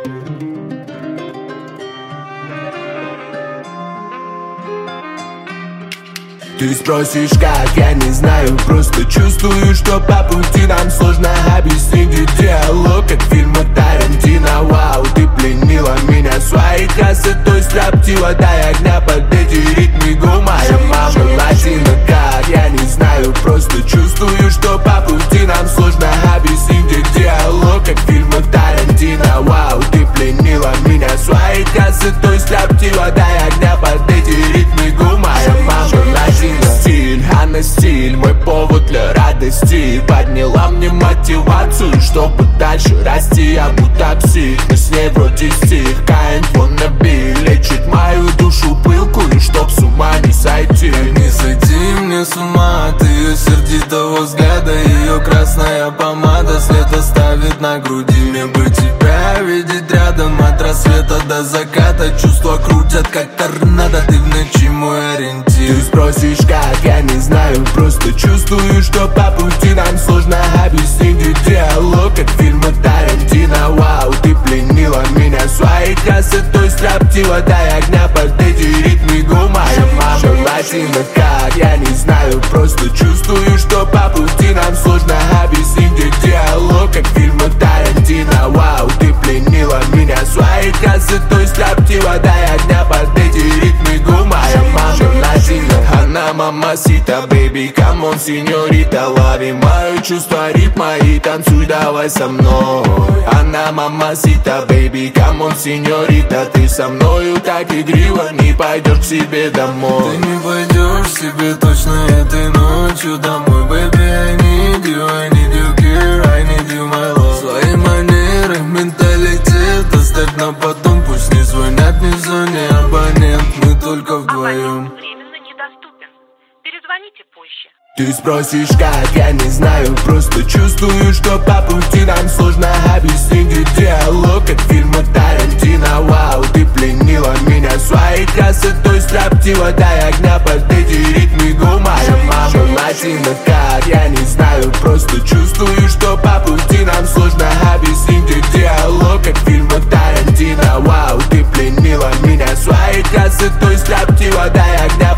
Ты спросишь как, я не знаю, просто чувствую, что по пути нам сложно объяснить диалог, как в фильмах Тарантино. Вау, ты пленила меня своей красотой, строптива, дай огня под эти ритмы гум. Моя мама латина как, я не знаю, просто чувствую, что по пути нам сложно объяснить диалог, как в фильмах Тарантино. Вау, ты пленила меня своей красотой, строптива, дай огня под эти ритмы гум. Моя мама латина. Стиль, она стиль, мой повод для радости. Подняла мне мотивацию, чтобы дальше расти. Я будто псих, но с ней вроде стих. Kind wannabe лечит мою душу пылкую, чтоб с ума не сойти. Не сойти мне с ума от ее сердитого взгляда. Ее красная помада след оставит на груди. Мне бы тебя видеть рядом от рассвета до заката. Чувства крутят как торнадо, ты в ночи мой ориентир. Ты спросишь как, я не знаю, просто чувствую, что по пути нам сложно объяснить диалог, как в фильмах Тарантино. Вау, ты пленила меня своей красотой, строптива, дай огня под эти ритмы гум. Моя мама латина как, я не знаю, просто чувствую, что по пути нам сложно объяснить диалог, как в фильмах Тарантино. Вау, ты пленила меня своей красотой, строптива, дай огня под эти ритмы гум. Моя мама латина. Она мамасита, baby, come on, сеньорита. Лови мое чувство ритма и танцуй давай со мной. Она мамасита, baby, come on, сеньорита. Ты со мною так игриво, не пойдешь к себе домой. Ты не пойдешь к себе точно этой ночью домой. Baby, I need you here, I need you, my love. Свои манеры, менталитет оставь на потом. Пусть не звонят, не звони, абонент, мы только вдвоем. Перезвоните позже. Ты спросишь как, я не знаю, просто чувствую, что по пути нам сложно объяснить диалог, как в фильмах Тарантино. Вау, ты пленила меня своей красотой, строптива, дай огня под эти ритмы гум. Моя мама латина как, я не знаю, просто чувствую, что по пути нам сложно объяснить диалог, как в фильмах Тарантино. Вау, ты пленила меня своей красотой, строптива, дай огня